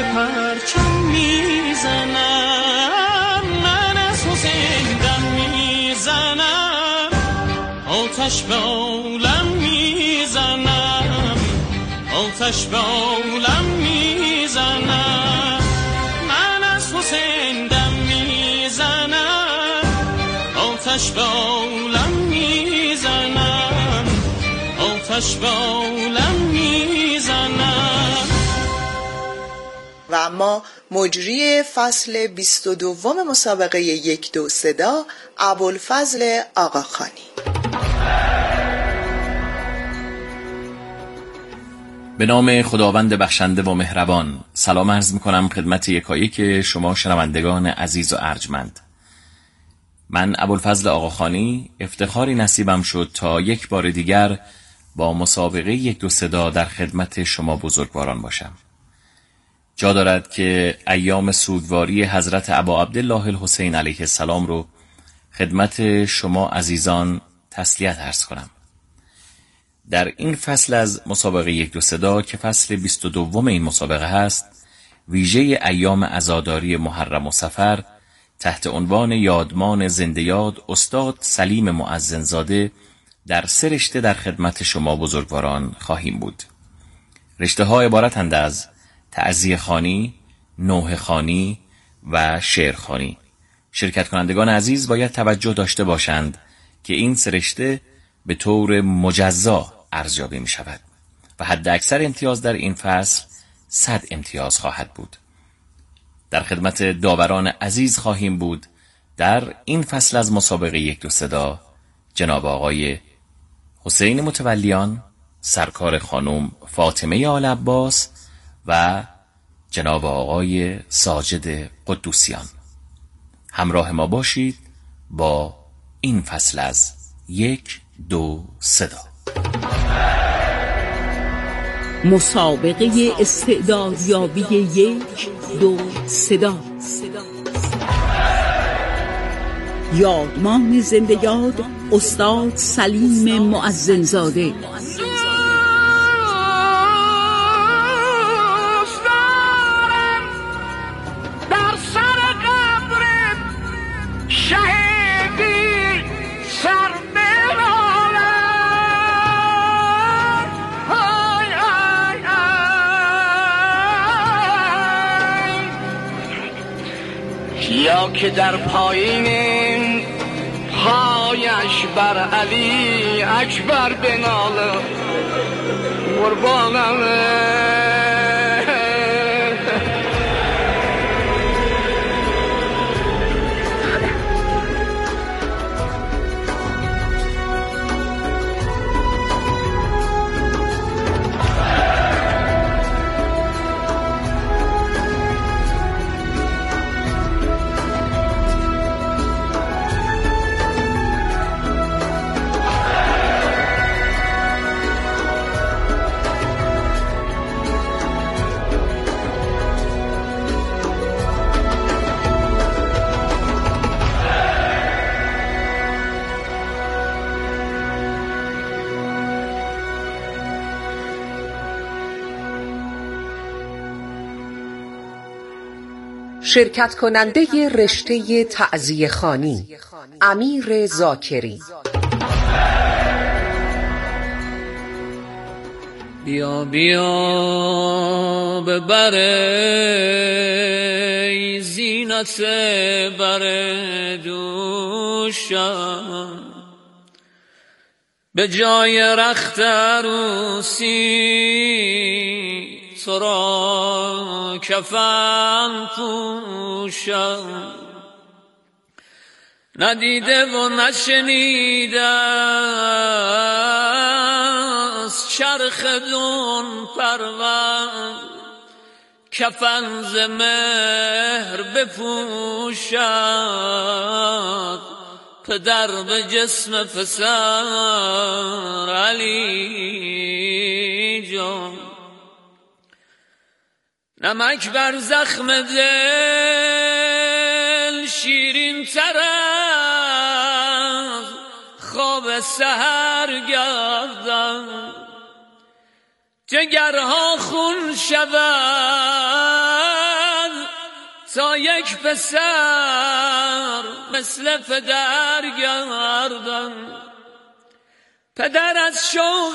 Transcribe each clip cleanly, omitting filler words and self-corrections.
پرچم میزنم، من از حسین دم میزنم، آتش به عالم میزنم، آتش به عالم میزنم، من از حسین دم میزنم، آتش به عالم میزنم، آتش به عالم میزنم. و اما مجری فصل 22 مسابقه 1 2 صدا ابوالفضل آقاخانی. به نام خداوند بخشنده و مهربان. سلام عرض میکنم خدمت یکایک شما شنوندگان عزیز و ارجمند. من ابوالفضل آقاخانی افتخاری نصیبم شد تا یک بار دیگر با مسابقه 1 2 صدا در خدمت شما بزرگواران باشم. جا دارد که ایام سوگواری حضرت ابا عبدالله الحسین علیه السلام رو خدمت شما عزیزان تسلیت عرض کنم. در این فصل از مسابقه 1 2 صدا که فصل 22 این مسابقه هست، ویژه ایام عزاداری محرم و صفر تحت عنوان یادمان زنده یاد استاد سلیم مؤذنزاده در 3 رشته در خدمت شما بزرگواران خواهیم بود. رشته ها عبارتند از تعزیه خوانی، نوحه خوانی و شعر خوانی. شرکت کنندگان عزیز باید توجه داشته باشند که این 3 رشته به طور مجزا ارزیابی می شود و حد اکثر امتیاز در این فصل 100 امتیاز خواهد بود. در خدمت داوران عزیز خواهیم بود در این فصل از مسابقه 1 2 صدا جناب آقای حسین متولیان، سرکار خانم فاطمه آل عباس و جناب آقای ساجد قدوسیان. همراه ما باشید با این فصل از 1 2 صدا. مسابقه استعدادیابی 1 2 صدا. یادمان زنده یاد استاد سلیم مؤذنزاده. یا که در پایین پایش بر علی اکبر بناله قربانم. شرکت کننده رشته تعزیه خوانی امیر ذاکری. بیا بیا ببر ای زینت بر دوشم، به جای رخت عروسی تو را کفن پوشم. ندیده و نشنیده از چرخ دون پرور، کفن ز مهر بپوشد پدر به جسم پسر علی جان. نمک بر زخم دل شیرین تر از خواب سحر گردم، جگرها خون شود تا یک پسر مثل پدر گردم. پدر از شوق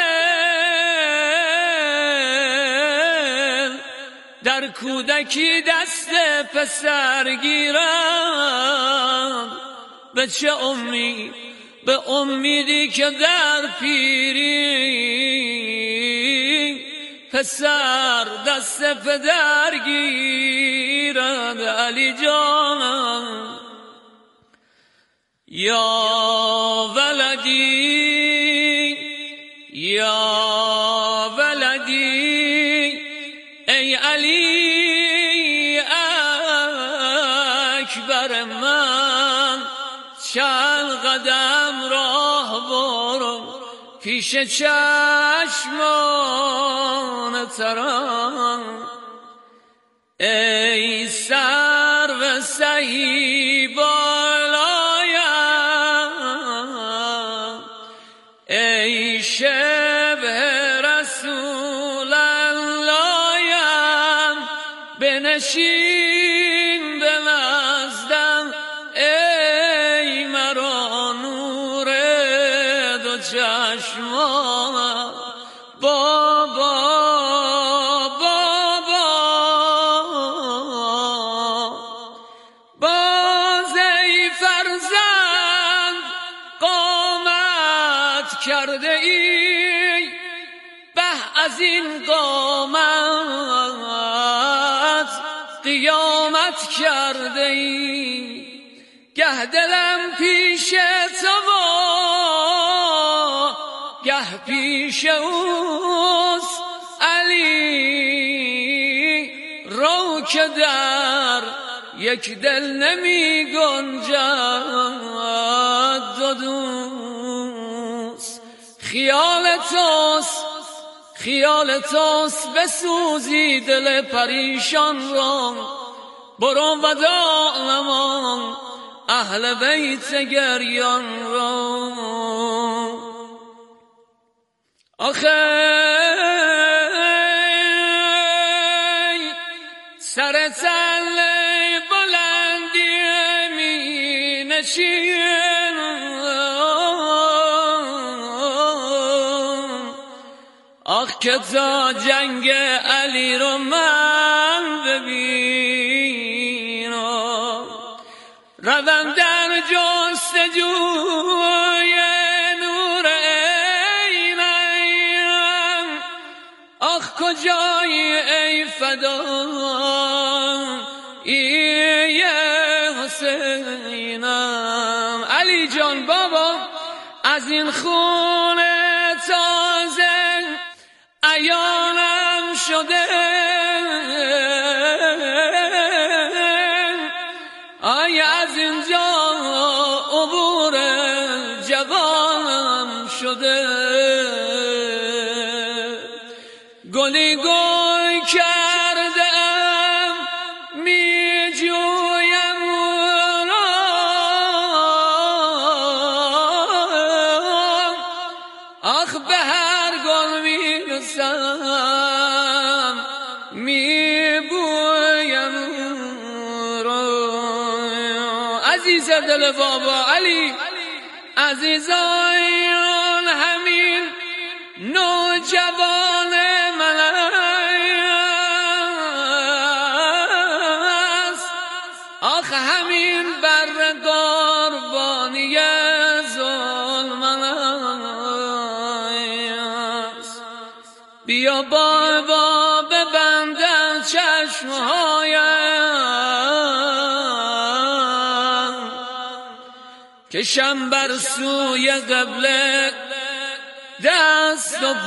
دل در کودکی دست پسر گیرم. به چه امید؟ به امیدی که در پیری پسر دست پدر گیرد. علی جانم یا ولدی یا ولدی ای علی اکبر من، چند قدم راه برو پیش چشمان ترم. ای سرو سهی بالایم، ای شبه رسول اللهیم، بنشین به نزدم ای مرا نور دو چشمانم. بابا باز ای فرزند قامت کرده ای، به از این قامت قیامت کرده ای. گه دلم پیش تو گه پیش اوست علی، رو که در یک دل نمی گنجد دو دوست. خیال توست بسوزی دل پریشان را. برو وداع نما اهل بیت گریان را. آخه سر تل بلندی می نشین، آخ که تا جنگ علی رو من ببینم. روم در جستجوی نور عینم، آخ کجایی ای فدایی حسینم. علی جان بابا از این خون تازه عیانم شده، آی از اینجا عبور جوانم شده. گلی گل کردم می جویم را، آخ به هر گل می رسم می بویم را. عزیز دل بابا علی، عزیزان همین نوجوان من است، آخ همین بر قربانی ظلم است. بیا بابا ببندم چشمهایم، کشم بر سوی قبله دست و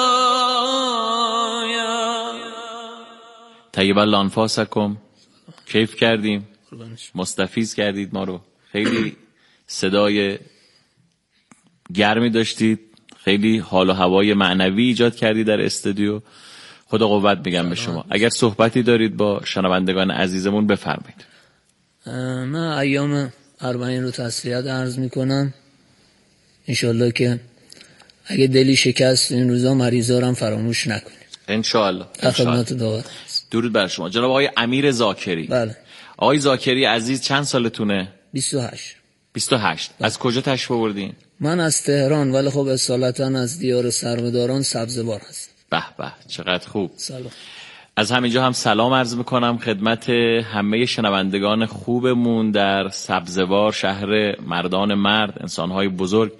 پایم. طیب الله انفاسکم. کیف کردیم، مستفیض کردید ما رو. خیلی صدای گرمی داشتید، خیلی حال و هوای معنوی ایجاد کردید در استودیو. خدا قوت میگم به شما. اگر صحبتی دارید با شنوندگان عزیزمون بفرمایید. من ایام 40 رو تسلیت عرض میکنم. انشالله که اگه دلی شکست این روزا مریضا رو هم فراموش نکنید انشاءالله. خدمت دعا. درود بر شما. جناب آقای امیر ذاکری. بله. آقای ذاکری عزیز چند سالتونه؟ 28. 28. از کجا تشریف آوردین؟ من از تهران، ولی خب اصالتا از دیار سرمداران سبزوار هستم. به به چقدر خوب. سلام. از همینجا هم سلام عرض میکنم خدمت همه شنوندگان خوبمون در سبزوار، شهر مردان مرد، انسانهای بزرگ،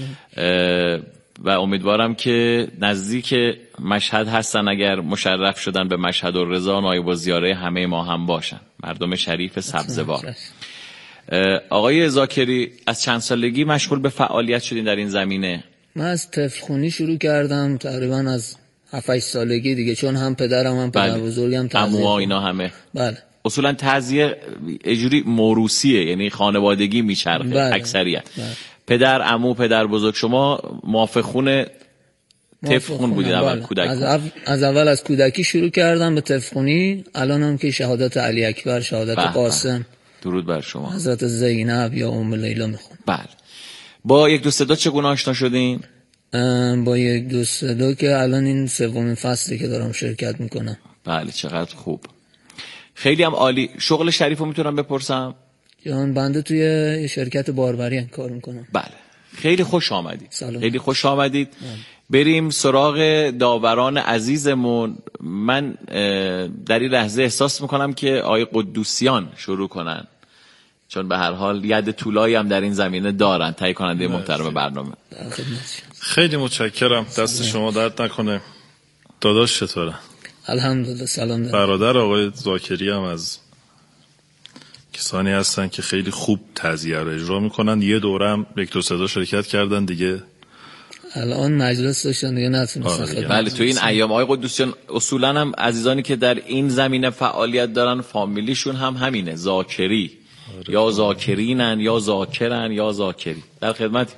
و امیدوارم که نزدیک مشهد هستن، اگر مشرف شدن به مشهد و رضا نایب الزیاره همه ما هم باشن، مردم شریف سبزوار. آقای ذاکری از چند سالگی مشغول به فعالیت شدین در این زمینه؟ من از طفلخونی شروع کردم، تقریبا از 7-8 سالگی دیگه، چون هم پدرم هم پدر بزرگم تعزیه، عموها اینا همه. بله. اصولا تعزیه اجوری موروثیه، یعنی خانوادگی میچرخه. بله. اکثریت. بله. پدر، عمو، پدر بزرگ. شما موافقون طفلخون بودید اول؟ بله. کودک از اول از کودکی شروع کردم به طفلخونی، الان هم که شهادت علی اکبر، شهادت قاسم، درود بر شما، حضرت زینب یا ام لیلا میخونم. بله. با یک دو صدا چگونه آشنا شدین؟ با یک دو صدا که الان این سومین فصلی که دارم شرکت میکنم. بله چقدر خوب، خیلی هم عالی. شغل شریفو میتونم بپرسم؟ جان بنده توی شرکت باربری کار میکنم. بله خیلی خوش آمدید. سلام. خیلی خوش آمدید. بریم سراغ داوران عزیزمون. من در این لحظه احساس میکنم که آقای قدوسیان شروع کنن، چون به هر حال ید طولایی هم در این زمینه دارن، تهیه کننده محترم برنامه. خیلی متشکرم، دست شما درد نکنه. داداش چطوره؟ الحمدلله سلام دارم. برادر آقای ذاکری هم از کسانی هستن که خیلی خوب تعزیه رو اجرا میکنن. یه دورم یک دو صدا شرکت کردن دیگه، الان مجلس داشتن دیگه نتونستن. بله تو این ایام آقای قدوسیان اصولا هم عزیزانی که در این زمینه فعالیت دارن فامیلیشون هم همینه، ذاکری. یا ذاکرینن یا ذاکرن یا ذاکری. در خدمتی.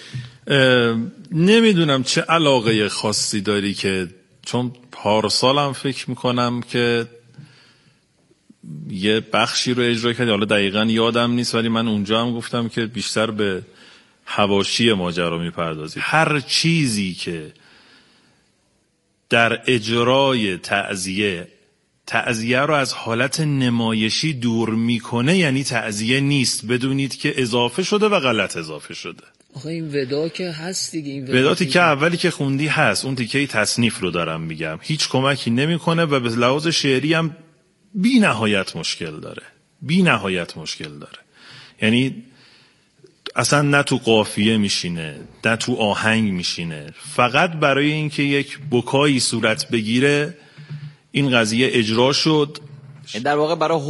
نمیدونم چه علاقه خاصی داری، که چون پارسالم فکر میکنم که یه بخشی رو اجرا کردی، حالا دقیقا یادم نیست، ولی من اونجا هم گفتم که بیشتر به حواشی ماجرا میپردازی. هر چیزی که در اجرای تعزیه رو از حالت نمایشی دور میکنه یعنی تعزیه نیست، بدونید که اضافه شده و غلط اضافه شده. آخه این ودا که هست دیگه، این ودا تیکه اولی که خوندی هست، اون تیکه تصنیف رو دارم میگم، هیچ کمکی نمیکنه و به لحاظ شعری هم بی نهایت مشکل داره. یعنی اصلا نه تو قافیه میشینه نه تو آهنگ میشینه، فقط برای اینکه یک بکایی صورت بگیره این قضیه اجرا شد. در واقع برای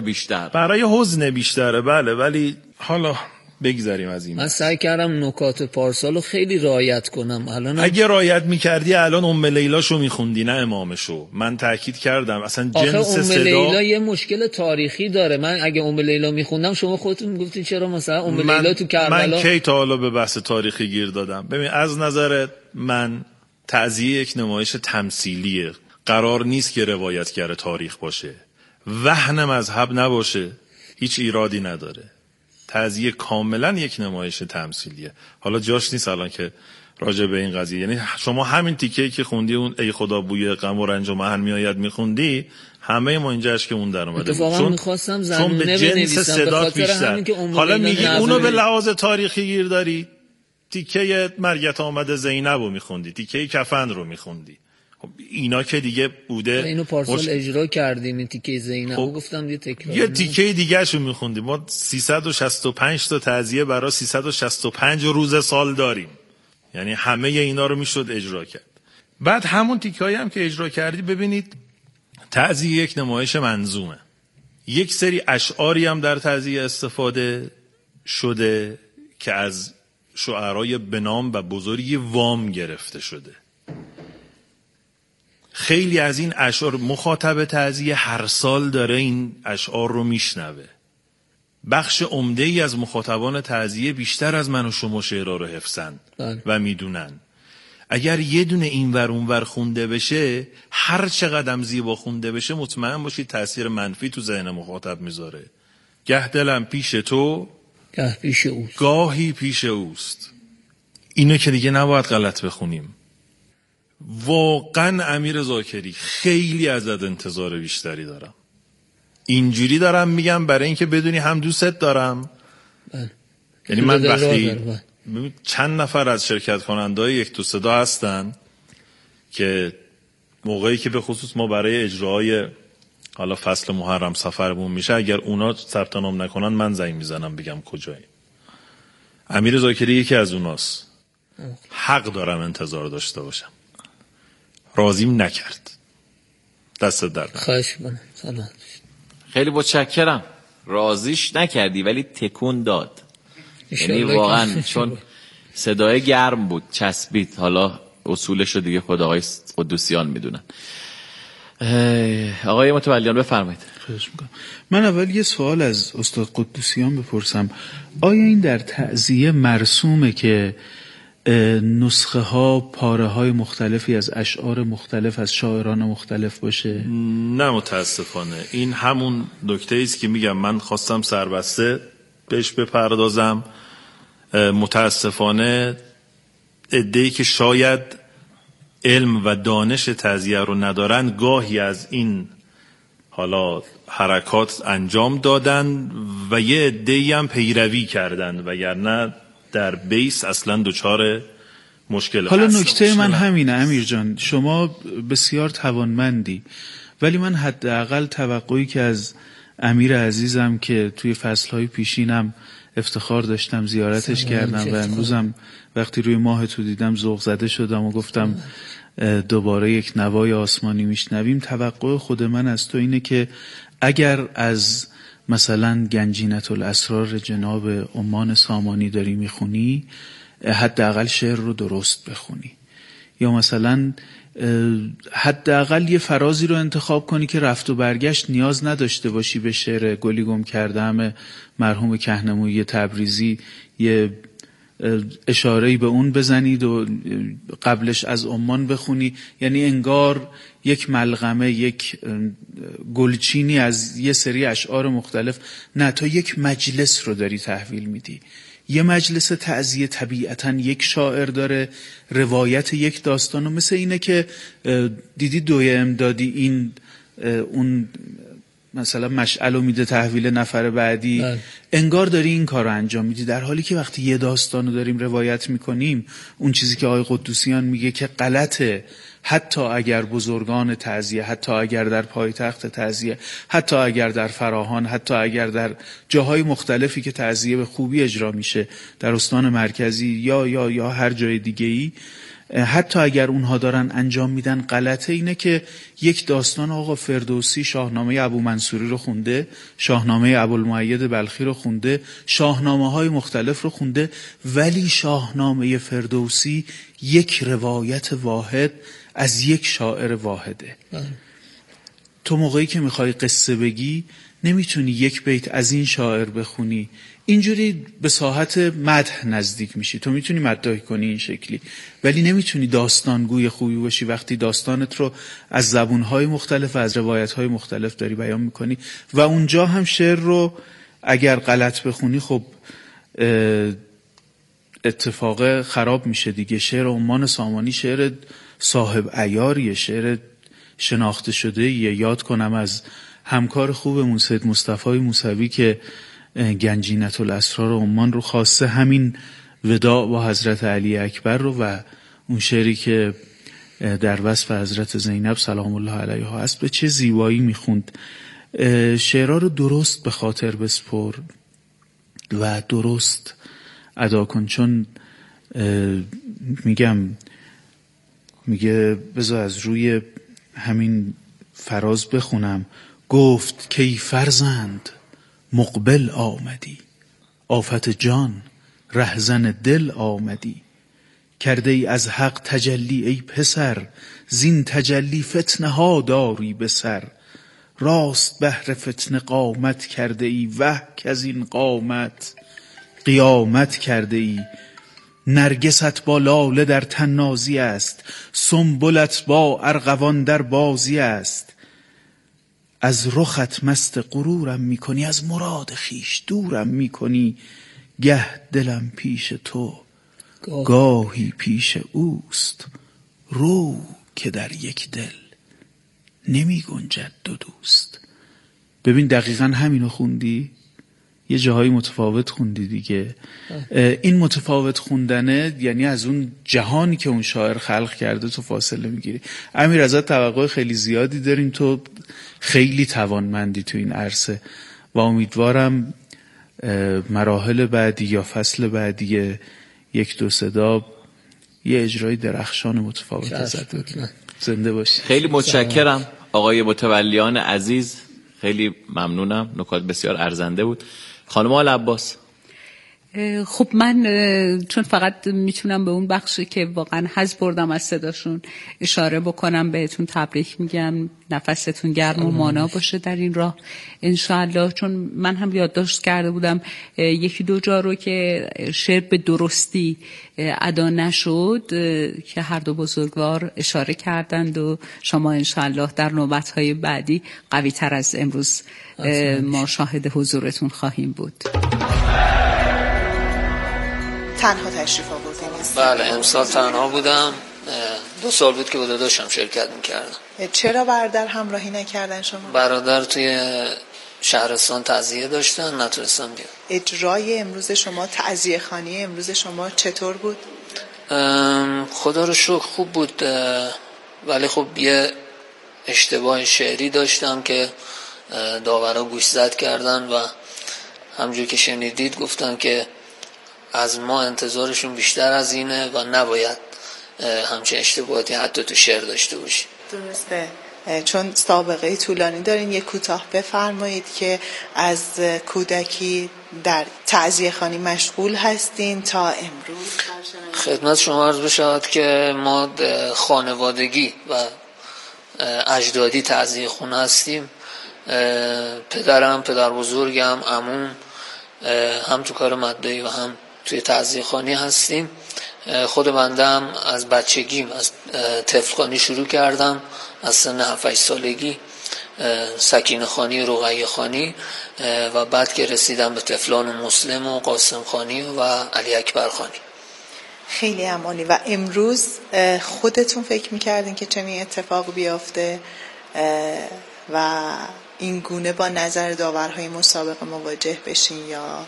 حزن بیشتره. بله، ولی حالا بگذاریم از این. من سعی کردم نکات پارسالو خیلی رعایت کنم. الان اگه رعایت میکردی الان ام لیلاشو میخوندی نه امامشو. من تاکید کردم اصلا جنس صدا. ام لیلا یه مشکل تاریخی داره. من اگه ام لیلا میخوندم شما خودتون میگفتین چرا مثلا ام لیلا تو کربلا. من کی تا حالا به بحث تاریخی گیر دادم؟ ببین از نظر من تعزیه یک نمایش تمثیلیه، قرار نیست که روایتگر تاریخ باشه، وهن مذهب نباشه، هیچ ایرادی نداره. تعزیه کاملا یک نمایش تمثیلیه. حالا جاش نیست الان که راجع به این قضیه، یعنی شما همین تیکه‌ای که خوندی اون ای خدا بوی غم و رنج و محن میآید میخوندی، همه ما اینجا که اون در اومده بود. چون می‌خواستم زمینه بنویسم به خاطر همین که حالا میگی اونو به لحاظ تاریخی گیر داری. تیکه مرگت آمده زینب رو میخوندی، تیکه کفن رو میخوندی، اینا که دیگه بوده. اینو پارسال اجرا کردیم این تیکه زینب، گفتم دیگه تکرار. یه تیکه دیگه شو میخوندیم. ما 365 تا تعزیه برای 365 روز سال داریم، یعنی همه اینا رو میشد اجرا کرد. بعد همون تیکه‌ای هم که اجرا کردی، ببینید تعزیه یک نمایش منظومه، یک سری اشعاری هم در تعزیه استفاده شده که از شعرای بنام و بزرگی وام گرفته شده. خیلی از این اشعار مخاطب تعزیه هر سال داره این اشعار رو میشنوه. بخش عمده‌ای از مخاطبان تعزیه بیشتر از من و شما شعرها رو حفظن و میدونن. اگر یه دونه اینور اونور خونده بشه، هر چقدر زیبا خونده بشه، مطمئن باشید تأثیر منفی تو ذهن مخاطب میذاره. گه دلم پیش تو، گه پیش اوست، گاهی پیش اوست. اینو که دیگه نباید غلط بخونیم. واقعا امیر ذاکری خیلی ازت انتظار بیشتری دارم. اینجوری دارم میگم برای اینکه بدونی هم دوستت دارم. یعنی من وقتی چند نفر از شرکت کننده‌های یک دو صدا هستن که موقعی که به خصوص ما برای اجرای حالا فصل محرم سفرمون میشه، اگر اونا ثبت نام نکنن من زنگ میزنم بگم کجایی. امیر ذاکری یکی از اوناست. حق دارم انتظار داشته باشم. راضیم نکرد. دست در نکنه. خواهش می‌کنم. سلام. خیلی متشکرم. راضیش نکردی ولی تکون داد. یعنی واقعا چون صدای گرم بود چسبید. حالا اصولش رو دیگه خود آقای قدوسیان میدونن. آقای متولیان بفرمایید. خواهش میکنم. من اول یه سوال از استاد قدوسیان بپرسم. آیا این در تعزیه مرسومه که نسخه ها پاره های مختلفی از اشعار مختلف از شاعران مختلف باشه؟ نه متاسفانه. این همون نکته ایست که میگم من خواستم سربسته بهش بپردازم. متاسفانه عده‌ای که شاید علم و دانش تعزیه رو ندارن گاهی از این حالا حرکات انجام دادن و یه عده‌ای هم پیروی کردن وگرنه در بیس اصلا دچار مشکل. حالا نکته من همینه امیر جان، شما بسیار توانمندی ولی من حداقل توقعی که از امیر عزیزم که توی فصلهای پیشینم افتخار داشتم زیارتش کردم و امروزم وقتی روی ماه تو دیدم ذوق زده شدم و گفتم دوباره یک نوای آسمانی میشنویم. توقع خود من از تو اینه که اگر از مثلا گنجینة الاسرار جناب عمان سامانی داری میخونی حداقل شعر رو درست بخونی، یا مثلا حداقل یه فرازی رو انتخاب کنی که رفت و برگشت نیاز نداشته باشی به شعر گلی گم کردم مرحوم کهنمویی تبریزی، یه اشاره‌ای به اون بزنید و قبلش از عمان بخونی. یعنی انگار یک ملغمه، یک گلچینی از یه سری اشعار مختلف. نه، تا یک مجلس رو داری تحویل میدی. یه مجلس تعزیه طبیعتاً یک شاعر داره روایت یک داستان و مثل اینه که دیدی دوی امدادی این اون مثلا مشعلو میده تحویل نفر بعدی انگار داری این کار رو انجام میدی، در حالی که وقتی یه داستان رو داریم روایت میکنیم اون چیزی که آقای قدوسیان میگه که غلطه، حتی اگر بزرگان تعزیه، حتی اگر در پایتخت تعزیه، حتی اگر در فراهان، حتی اگر در جاهای مختلفی که تعزیه به خوبی اجرا میشه در استان مرکزی یا هر جای دیگه‌ای، حتی اگر اونها دارن انجام میدن غلطه، اینه که یک داستان آقا فردوسی شاهنامه ابو منصوری رو خونده، شاهنامه ابوالمؤید بلخی رو خونده، شاهنامه های مختلف رو خونده، ولی شاهنامه فردوسی یک روایت واحد از یک شاعر واحده. تو موقعی که میخوای قصه بگی نمیتونی یک بیت از این شاعر بخونی، اینجوری به ساحت مدح نزدیک میشی. تو میتونی مدح کنی این شکلی ولی نمیتونی داستانگوی خوبی باشی وقتی داستانت رو از زبونهای مختلف و از روایتهای مختلف داری بیان میکنی. و اونجا هم شعر رو اگر غلط بخونی خب اتفاق خراب میشه دیگه. شعر عمان سامانی شعر صاحب عیاریه، شعر شناخته شده یه. یاد کنم از همکار خوبمون سید مصطفی موسوی که گنجینة الاسرار عمان رو خواسته، همین وداع با حضرت علی اکبر رو و اون شعری که در وصف حضرت زینب سلام الله علیها هست به چه زیبایی میخوند. شعرها رو درست به خاطر بسپر و درست ادا کن، چون میگه بذار از روی همین فراز بخونم. گفت که ای فرزند مقبل آمدی، آفت جان رهزن دل آمدی، کرده ای از حق تجلی ای پسر، زین تجلی فتنه ها داری به سر، راست بهر فتنه قامت کرده ای، وه که از این قامت قیامت کرده ای، نرگست با لاله در تنازی است، سنبلت با ارغوان در بازی است، از رخت مست غرورم میکنی، از مراد خیش دورم میکنی، گه دلم پیش تو گاهی پیش اوست، رو که در یک دل نمی گنجد دو دوست. ببین دقیقا همینو خوندی، یه جاهای متفاوت خوندی دیگه. این متفاوت خوندنه یعنی از اون جهانی که اون شاعر خلق کرده تو فاصله میگیری. امیر ازت توقع خیلی زیادی داریم، تو خیلی توانمندی تو این عرصه و امیدوارم مراحل بعدی یا فصل بعدی یک دو صدا یه اجرای درخشان متفاوت ازت ببینم. زنده باشی. خیلی متشکرم آقای متولیان عزیز، خیلی ممنونم، نکات بسیار ارزنده بود. خانم آلعباس. خب من چون فقط میتونم به اون بخشی که واقعا حظ بردم از صداشون اشاره بکنم، بهتون تبریک میگم، نفستون گرم و مانا باشه در این راه انشاءالله. چون من هم یادداشت کرده بودم یکی دو جا رو که شعر به درستی ادا نشد که هر دو بزرگوار اشاره کردند و شما انشاءالله در نوبت‌های بعدی قوی تر از امروز ما شاهد حضورتون خواهیم بود. تنها تشریف آوردین؟ بله امسال تنها بودم، 2 سال بود که با داداشم شرکت میکردم. چرا برادر همراهی نکردن شما؟ برادر توی شهرستان تعزیه داشتن، نتونستم بیام. اجرای امروز شما، تعزیه خوانی امروز شما چطور بود؟ خدا رو شکر خوب بود، ولی خب یه اشتباه شعری داشتم که داورا گوشزد کردن و همجور که شنیدید گفتن که از ما انتظارشون بیشتر از اینه و نباید همچه اشتباهاتی حتی تو شعر داشته باشی. درسته، چون سابقه طولانی دارین. یک کوتاه بفرمایید که از کودکی در تعزیه خوانی مشغول هستین تا امروز. خدمت شما عرض بشود که ما خانوادگی و اجدادی تعزیه خون هستیم. پدرم، پدر بزرگم، عموم هم تو کار مدعی و هم توی تعزیه خوانی هستیم. خود بنده هم از بچگیم از طفل خوانی شروع کردم، از سن 7-8 سالگی سکینه خوانی، رقیه خوانی و بعد که رسیدم به طفلان مسلم و قاسم خوانی و علی اکبر خوانی. خیلی عالی. و امروز خودتون فکر میکردین که چنین اتفاق بیافته و این گونه با نظر داورهای مسابقه مواجه بشین یا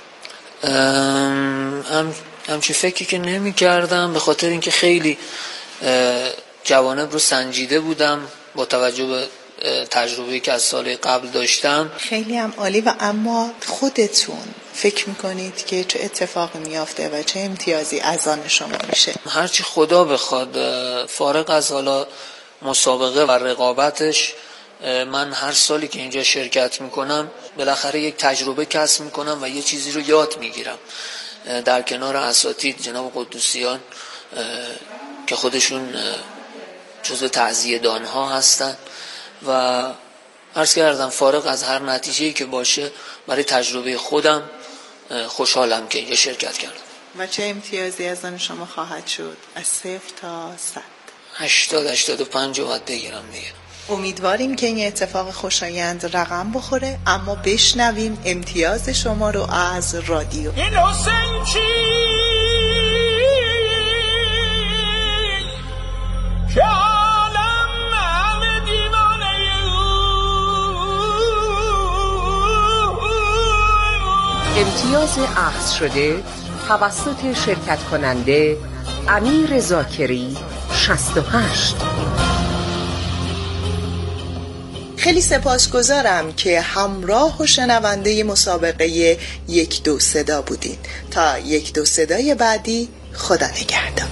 همچی فکری که نمی کردم، به خاطر اینکه خیلی جوانب رو سنجیده بودم با توجه به تجربه‌ای که از سال قبل داشتم. خیلی هم عالی. و اما خودتون فکر میکنید که چه اتفاقی میافته و چه امتیازی از آن شما میشه؟ هرچی خدا بخواد، فارغ از حالا مسابقه و رقابتش، من هر سالی که اینجا شرکت میکنم بالاخره یک تجربه کسب میکنم و یه چیزی رو یاد میگیرم در کنار اساتید جناب قدوسیان که خودشون جزو تعزیه دانها هستن و عرض کردم فارغ از هر نتیجه‌ای که باشه برای تجربه خودم خوشحالم که اینجا شرکت کردم. و چه امتیازی از آن شما خواهد شد از 0 تا 100؟ 80-85 رو باید بگیرم دیگه. امیدواریم که این اتفاق خوشایند رقم بخوره، اما بشنویم امتیاز شما رو از رادیو. این حسین چی که عالم همه دیوانه امتیاز اخذ شده توسط شرکت کننده امیر ذاکری 68. خیلی سپاسگزارم که همراه و شنونده مسابقه یک دو صدا بودین. تا یک دو صدای بعدی، خدا نگهدار.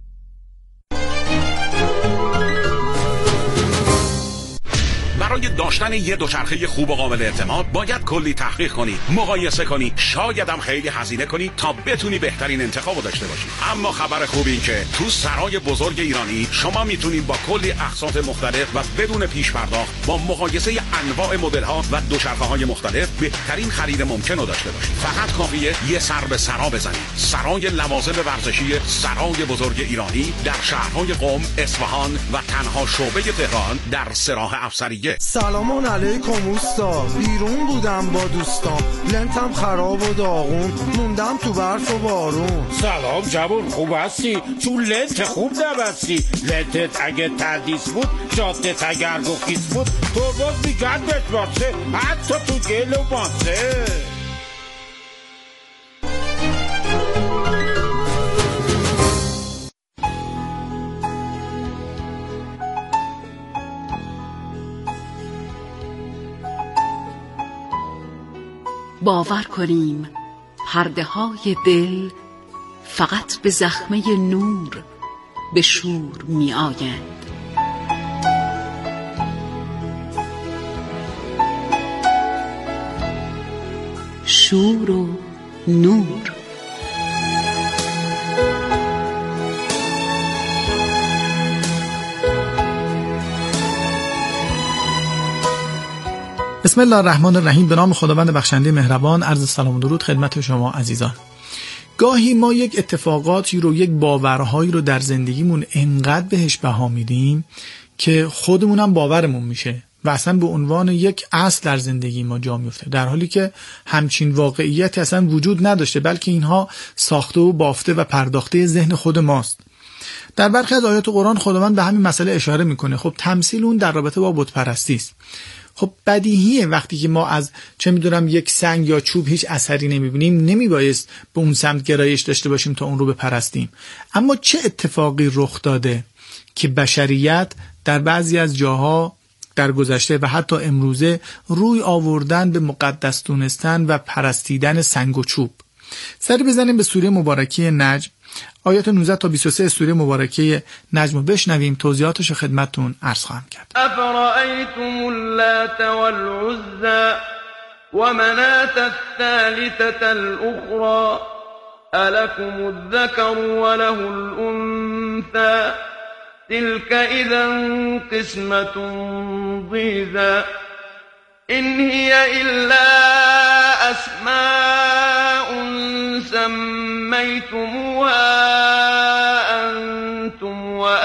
برای داشتن داشتن یه دوچرخه خوب و قابل اعتماد باید کلی تحقیق کنی، مقایسه کنی، شاید هم خیلی هزینه کنی تا بتونی بهترین انتخابو داشته باشی. اما خبر خوب این که تو سرای بزرگ ایرانی شما میتونید با کلی اقساط مختلف و بدون پیش پرداخت با مقایسه انواع مدل‌ها و دوچرخه‌های مختلف بهترین خرید ممکن رو داشته باشید. فقط کافیه یه سر به سرا بزنید. سرای لوازم ورزشی سرای بزرگ ایرانی در شهرهای قم، اصفهان و تنها شعبه تهران در سراح افسریه. سلام علیکم اوستا، بیرون بودم با دوستان، لنتم خراب و داغون، موندم تو برف و بارون. سلام جوون، خوب هستی؟ چون لنت خوب نبستی. لنتت اگه تردیس بود، جادت اگر گفیس بود، تو باز میگرد بتباشه، حتی تو گل و ماسه. باور کنیم پرده های دل فقط به زخمه نور به شور می آیند. شور و نور. بسم الله الرحمن الرحیم. به نام خداوند بخشنده مهربان. عرض سلام و درود خدمت شما عزیزان. گاهی ما یک اتفاقاتی رو، یک باورهایی رو در زندگیمون انقدر بهش بها میدیم که خودمونم باورمون میشه و اصلا به عنوان یک اصل در زندگی ما جا میفته، در حالی که همچین واقعیتی اصلا وجود نداشته، بلکه اینها ساخته و بافته و پرداخته ذهن خود ماست. در برخی از آیات قرآن خداوند به همین مسئله اشاره میکنه. خب تمثیل اون در رابطه با بت پرستی است. خب بدیهیه وقتی که ما از چه میدونم یک سنگ یا چوب هیچ اثری نمیبینیم، نمیبایست به اون سمت گرایش داشته باشیم تا اون رو بپرستیم. اما چه اتفاقی رخ داده که بشریت در بعضی از جاها در گذشته و حتی امروزه روی آوردن به مقدس دونستن و پرستیدن سنگ و چوب؟ سری بزنیم به سوره مبارکه نجم، آیات 19 تا 23 سوره مبارکه نجم رو بشنویم، توضیحاتش خدمتتون عرض خواهم کرد. افرأیتم اللات والعزى ومناة الثالثة الأخرى ألكم الذكر وله الأنثى تلك إذا قسمة ضيزى إن هي إلا أسماء سميتموها أنتم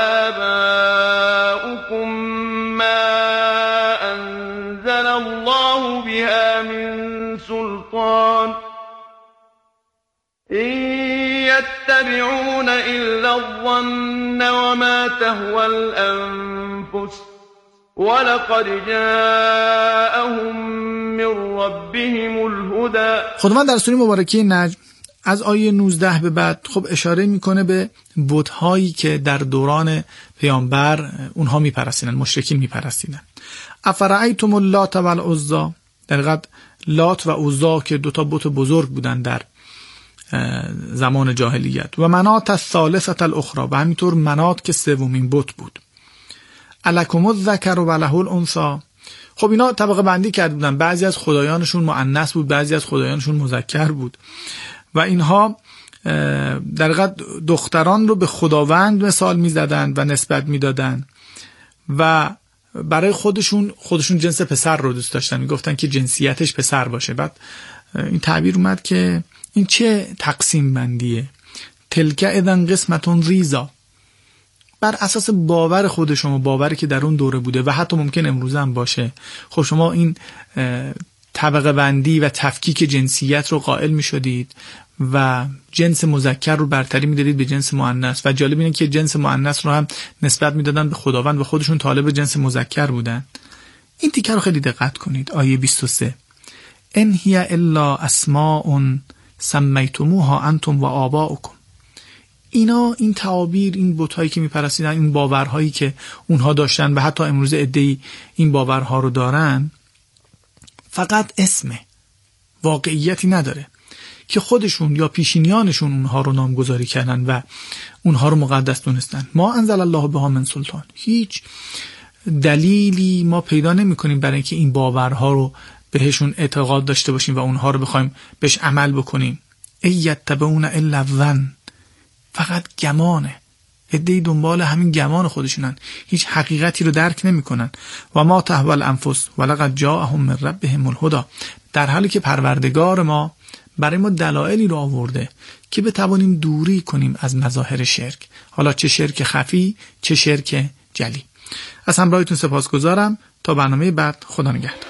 وآباؤكم ما أنزل الله بها من سلطان إن يتبعون إلا الظن وما تهوى الأنفس ولقد جاءهم من ربهم الهدى. خداوند در سوره مبارکه نجم از آیه 19 به بعد خب اشاره میکنه به بت‌هایی که در دوران پیامبر اونها میپرستیدن، مشرکین میپرستیدن. افرأیتم اللات والعزى، در حقیقت لات و عزا که دوتا بت بزرگ بودن در زمان جاهلیت، و مناة الثالثة الاخرى، و همینطور منات که سومین بت بود. الکم الذکر و له الانثی. خب اینا طبقه بندی کرده بودن، بعضی از خدایانشون مؤنث بود، بعضی از خدایانشون مذکر بود و اینها در حقیقت دختران رو به خداوند مثال میزدند و نسبت میدادند و برای خودشون جنس پسر رو دوست داشتن، میگفتن که جنسیتش پسر باشه. بعد این تعبیر اومد که این چه تقسیم بندیه؟ تلک اذن قسمتون ریزا، بر اساس باور خود شما، باوری که در اون دوره بوده و حتی ممکن امروز هم باشه. خب شما این طبقه بندی و تفکیک جنسیت رو قائل می شدید و جنس مذکر رو برتری می دادید به جنس مؤنث، و جالب اینه که جنس مؤنث رو هم نسبت می دادن به خداوند و خودشون طالب جنس مذکر بودن. این تیکه رو خیلی دقت کنید. آیه 23 ان هی الا اسماء سمیتموها انتم و آباؤکم. این تعابیر، این بت‌هایی که میپرستیدن، این باورهایی که اونها داشتن و حتی امروز عده‌ای این باورها رو دارن، فقط اسمه، واقعیتی نداره که خودشون یا پیشینیانشون اونها رو نامگذاری کردن و اونها رو مقدس دونستن. ما انزل الله بها من سلطان، هیچ دلیلی ما پیدا نمی کنیم برای اینکه این باورها رو بهشون اعتقاد داشته باشیم و اونها رو بخوایم بهش عمل بکنیم. ایتبعون الا الظن، فقط گمانه. عده‌ای دنبال همین گمان خودشونن، هیچ حقیقتی رو درک نمیکنن. و ما تهوی الانفس ولقد جاءهم من ربهم الهدی، در حالی که پروردگار ما برای ما دلایلی رو آورده که بتوانیم دوری کنیم از مظاهر شرک، حالا چه شرک خفی چه شرک جلی. از همراهیتون سپاسگزارم. تا برنامه بعد، خدا نگهدار.